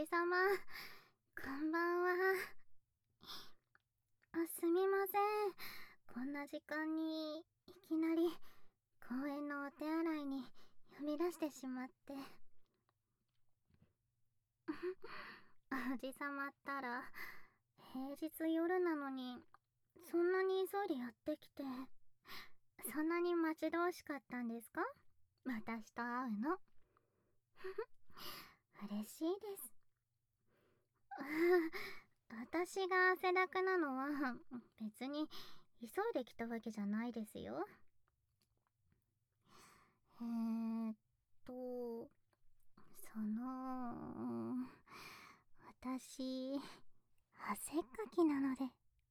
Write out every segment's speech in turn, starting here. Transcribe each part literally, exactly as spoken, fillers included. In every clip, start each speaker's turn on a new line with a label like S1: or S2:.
S1: じさま、こんばんは。あ、すみません。こんな時間にいきなり公園のお手洗いに呼び出してしまって。おじさまったら、平日夜なのにそんなに急いでやってきて、そんなに待ち遠しかったんですか？私と会うの。嬉しいです。私が汗だくなのは別に急いで来たわけじゃないですよ。えーっと、その、私、汗っかきなので。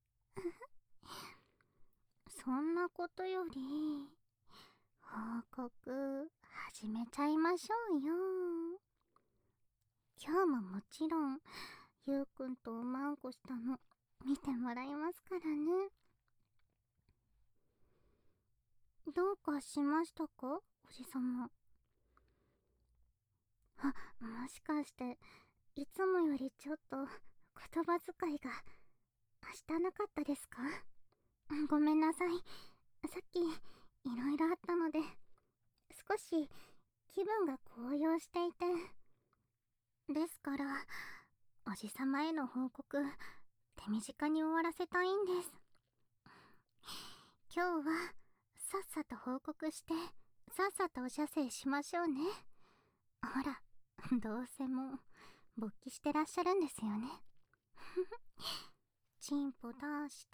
S1: そんなことより、報告始めちゃいましょうよ。今日ももちろん、ゆうくんとおまんこしたの見てもらいますからね。どうかしましたか、おじさま。あ、もしかしていつもよりちょっと言葉遣いが明日なかったですか？ごめんなさい。さっきいろいろあったので少し気分が高揚していて。ですからおじさまへの報告手短に終わらせたいんです。今日はさっさと報告してさっさとお射精しましょうね。ほら、どうせもう勃起してらっしゃるんですよね。チンポ出して。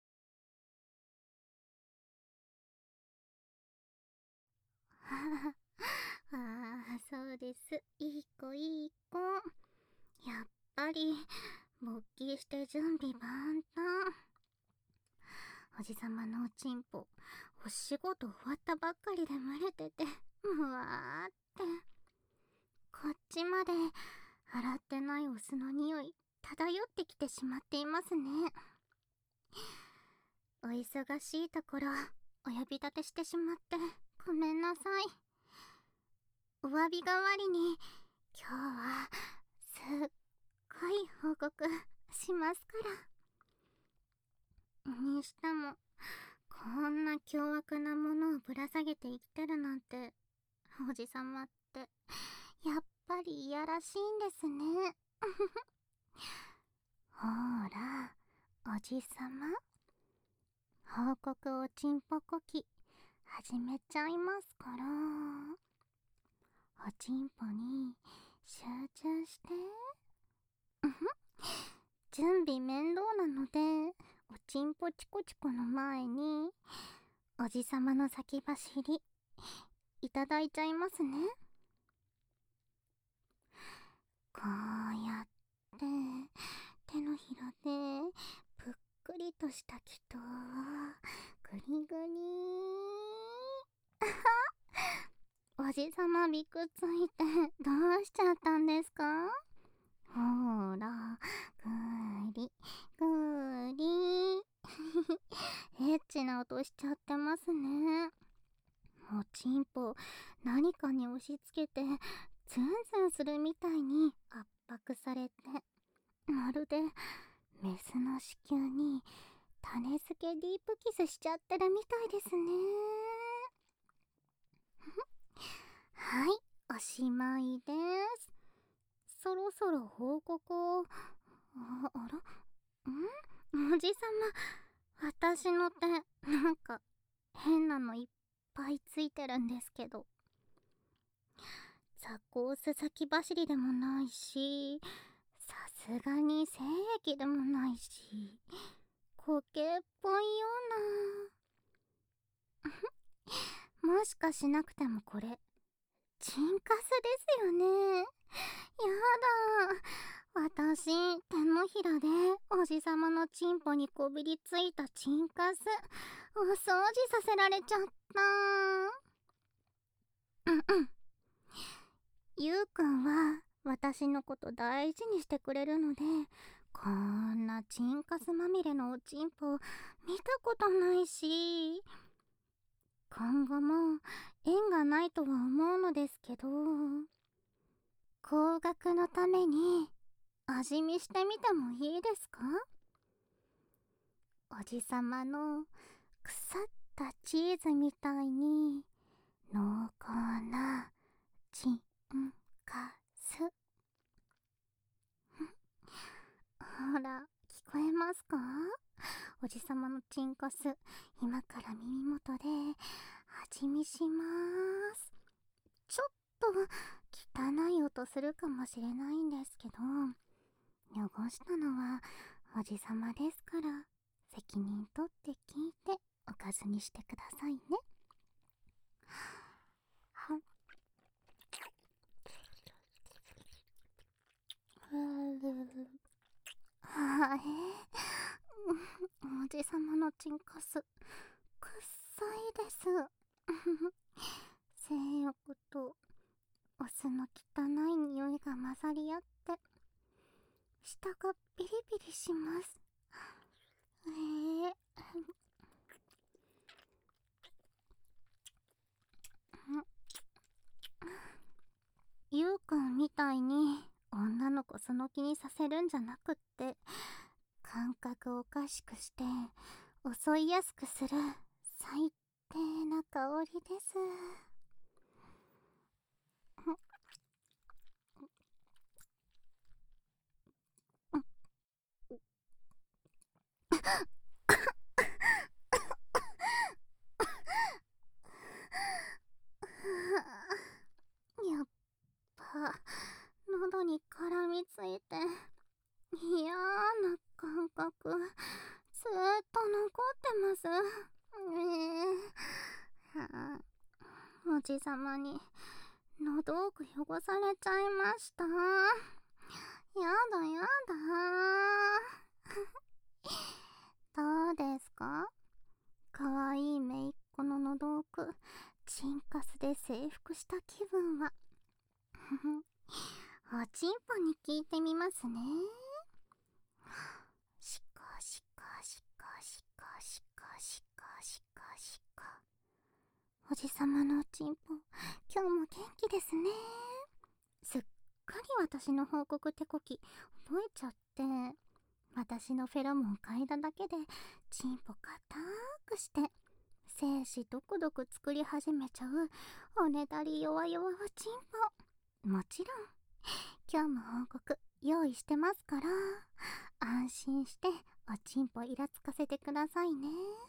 S1: ああ、そうです。いい子いい子。やっぱり勃起して準備万端。おじさまのおちんぽお仕事終わったばっかりで蒸れててむわーって。こっちまで洗ってないお酢の匂い漂ってきてしまっていますね。お忙しいところお呼び立てしてしまってごめんなさい。お詫び代わりに今日はすっごい報告しますから。にしてもこんな凶悪なものをぶら下げて生きてるなんて、おじさまってやっぱりいやらしいんですね。ほーら、おじさま、報告おちんぽこき始めちゃいますから。おちんぽに集中して。準備面倒なのでおちんぽチコチコの前におじさまの先走りいただいちゃいますね。こうやって手のひらでぷっくりとした気とグリグリおじさまびくついてどうしちゃったんですか？ほーら、ぐーりぐーりエッチな音しちゃってますね。おちんぽ何かに押し付けてズンズンするみたいに圧迫されて、まるでメスの子宮に種付けディープキスしちゃってるみたいですね。はい、おしまいです。そろそろ報告を。あ、あらんおじさま、私の手なんか変なのいっぱいついてるんですけど。ザコース先走りでもないし、さすがに精液でもないし、固形っぽいような。もしかしなくてもこれチンカスですよね。やだ、私手のひらでおじさまのチンポにこびりついたチンカスお掃除させられちゃった。うんうん。ゆうくんは私のこと大事にしてくれるので、こんなチンカスまみれのおちんぽ見たことないし、今後も縁がないとは思うのですけど、 高額のために味見してみてもいいですか？おじさまの腐ったチーズみたいに濃厚なチンカス。ほら、聞こえますか？おじさまのチンカス、今から耳元で味見しまーす。ちょっと汚い音するかもしれないんですけど、汚したのはおじさまですから、責任取って聞いておかずにしてくださいね。ははえおじさまのチンカス、くっさいです。性欲とお酢の汚い匂いが混ざり合って、舌がビリビリします。えー、ゆうくんみたいに女の子その気にさせるんじゃなくって、感覚をおかしくして襲いやすくする最低な香りです。やっぱ喉に絡みついて嫌な感覚ずーっと残ってます。えー、はあ、おじさまに喉奥汚されちゃいました。やだやだ。どうですか？かわいいめいっ子の喉奥、チンカスで征服した気分は。おちんぽに聞いてみますね。しかしかしかしかしかしかしかしか。おじさまのおちんぽ、今日も元気ですね。すっかり私の報告手こき覚えちゃって、私のフェロモン嗅いだだけでチンポ硬くして精子ドクドク作り始めちゃうおねだり弱々おちんぽ。もちろん今日も報告用意してますから、安心しておちんぽイラつかせてくださいね。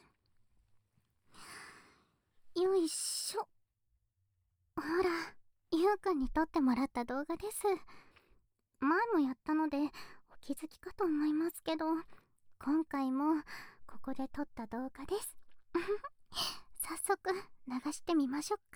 S1: よいしょ。ほら、ゆうくんに撮ってもらった動画です。前もやったのでお気づきかと思いますけど、今回もここで撮った動画です。早速流してみましょうか。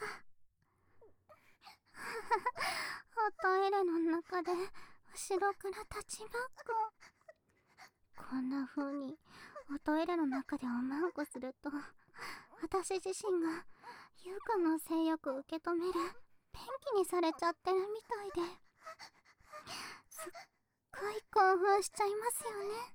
S1: おトイレの中で後ろから立ちバック。こんな風におトイレの中でおまんこすると、私自身がゆうくんの性欲を受け止めるペンキにされちゃってるみたいで、すっごい興奮しちゃいますよね。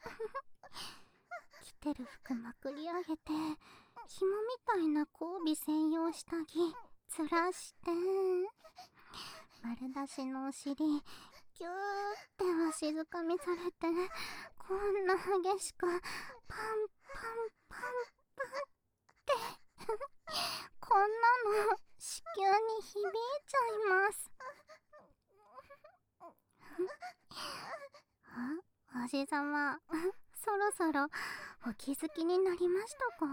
S1: 着てる服まくり上げて、紐みたいな交尾専用下着ずらして、丸出しのお尻ギューってわしづかみされて、こんな激しくパンパンパンパンってこんなの子宮に響いちゃいます。あ、おじさま、そろそろお気づきになりましたか？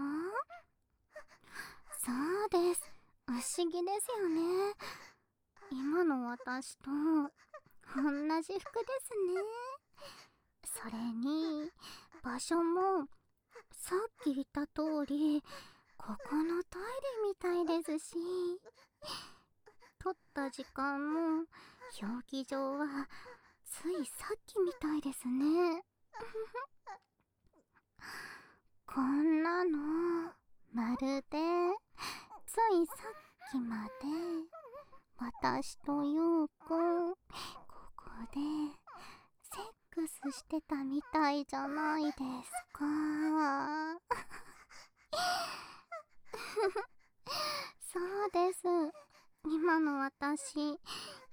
S1: そうです、不思議ですよね。今の私と同じ服ですね。それに場所もさっき言った通りここのトイレみたいですし、撮った時間も表記上はついさっきみたいですね。こんなのまるでついさっきまで私とゆうくんここでセックスしてたみたいじゃないですか。そうです、今の私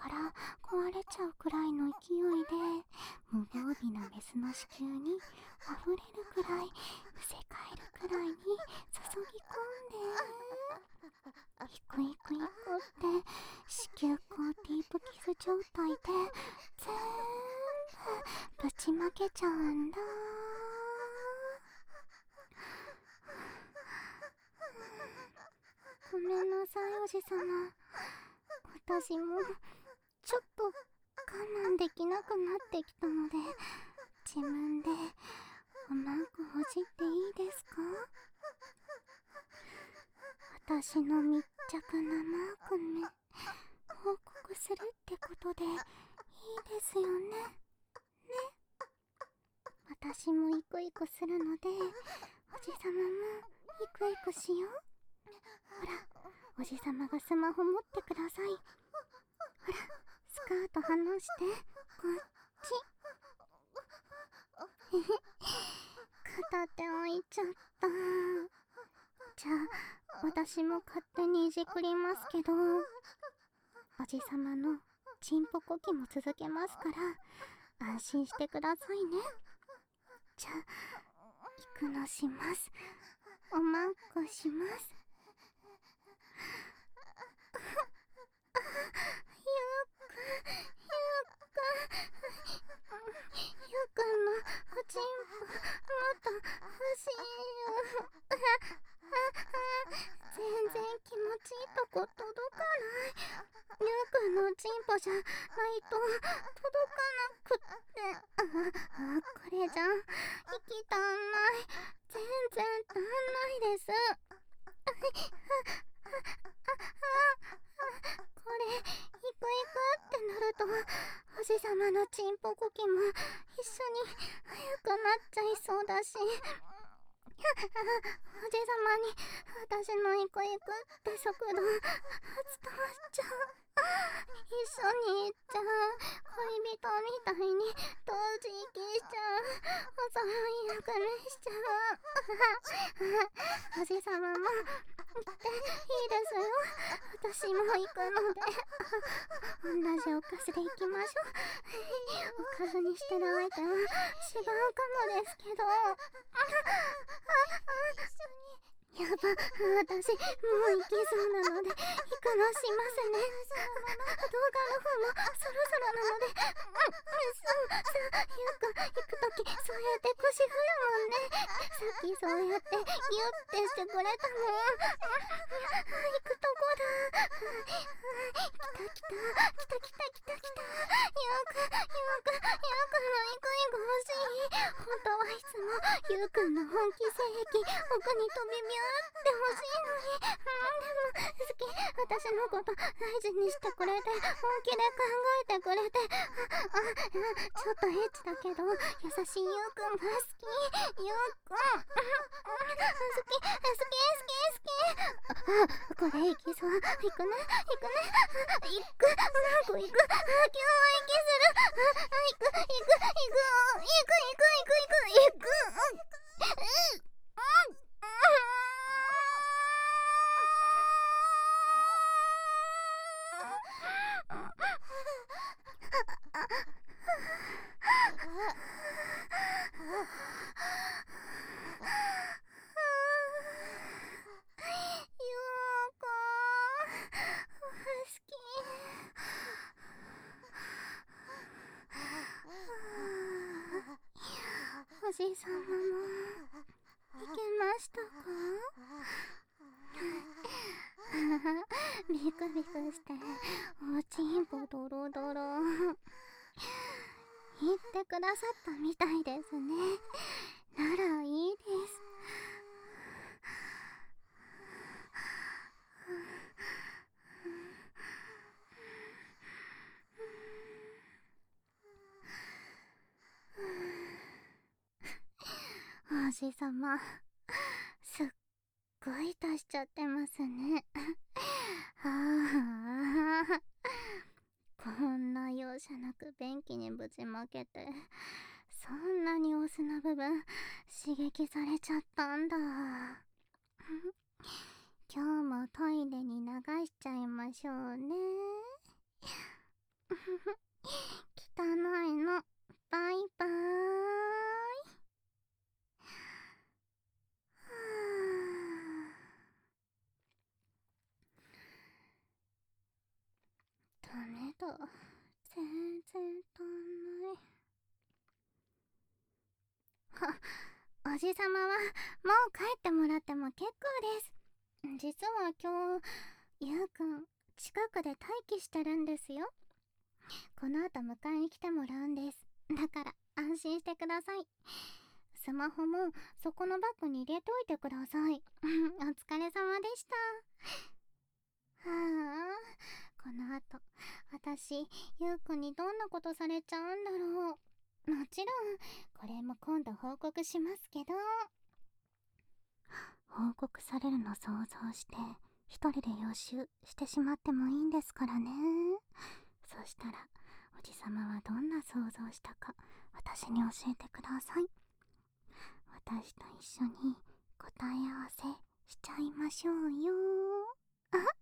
S1: から壊れちゃうくらいの勢いで無防備なメスの子宮に溢れるくらい、むせ返るくらいに注ぎ込んで、イクイクイクって子宮口ディープキス状態で全部ぶちまけちゃうんだ。ごめんなさいおじさま。私もちょっと我慢できなくなってきたので、自分でおまんこほじっていいですか？私の密着なマークめ報告するってことでいいですよね。ね。私もイクイクするので、おじさまもイクイクしよう。ほら、おじさまがスマホ持ってください。ほら、スカート離して、こっち。へへ、片手置いちゃった。じゃあ、私も勝手にいじくりますけど、おじさまのチンポコキも続けますから、安心してくださいね。じゃあ、行くのします。おまんこします。ゆうくんのおちんぽもっと欲しいよ。全然気持ちいいとこ届かない。ゆうくんのおちんぽじゃないと届かなくって。ああ、これじゃ息足んない。全然足んないです。これイクイクってなると、おじさまのチンポコキも一緒に速くなっちゃいそうだし、おじさまに私のイクイクって速度伝わっちゃう。一緒に行っちゃう。恋人みたいに同時息しちゃう。おそろい役目しちゃう。おじさまも行っていいですよ。私も行くので同じおかずで行きましょう。おかずにしてる相手は違うかもですけど、やば、私もう行きそうなので行くのしますね。動画の方もそろそろなので、そうさあ、ゆうくん行くときそうやって腰振るもんね。さっきそうやってギュッてしてくれたもん。行くとこだ。来た来た来た来た来た来た。ゆうくんゆうくんゆうくんのイクイク欲しい。本当はいつもゆうくんの本気性癖奥に飛びビューって欲しいのに、うん、でも好き。私のこと大事にしてくれて、本気で考えてくれて、ああ、ちょっとエッチだけど優しいゆうくんが好き。ゆうくん好き好き好き好き。あ、これいきそう。いくねいくねいく。なんかいく。あ、今日は息する。あ、いくいくいくいくいくいくいくいくいく。おじさまもいけましたか？ビクビクしておちんぽドロドロ言ってくださったみたいですね。ならいいです。おじさま、すっごい足しちゃってますね。はあ、こんな容赦なく便器にぶちまけて、そんなにオスの部分刺激されちゃったんだ。今日もトイレに流しちゃいましょうね。 汚いの。バイバーイ。はあ、ダメだ。全然足んない。は、おじさまはもう帰ってもらっても結構です。実は今日、ゆうくん近くで待機してるんですよ。この後迎えに来てもらうんです。だから安心してください。スマホもそこのバッグに入れといてください。お疲れ様でした。はあ、この後私ゆうくんにどんなことされちゃうんだろう。もちろんこれも今度報告しますけど。報告されるの想像して一人で予習してしまってもいいんですからね。そしたらおじさまはどんな想像したか私に教えてください。私と一緒に答え合わせしちゃいましょうよ。あ